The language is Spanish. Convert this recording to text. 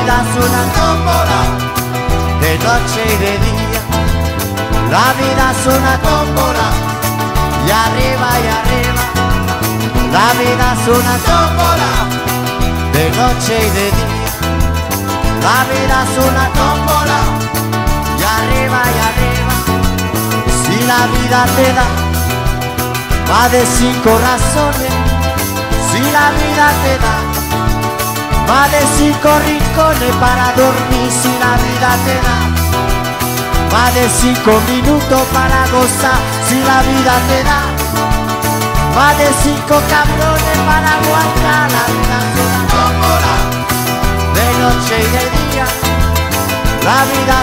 vida es una tómbola, de noche y de día. La vida es una tómbola, y arriba y arriba. La vida es una tómbola, de noche y de día. La vida es una tómbola, y arriba y arriba. Si la vida te da más de 5 razones, si la vida te da más de 5 rincones para dormir, si la vida te da más de 5 minutos para gozar, si la vida te da más de 5 cabrones para aguantar. La vida es una tómbola, de noche y de día. La vida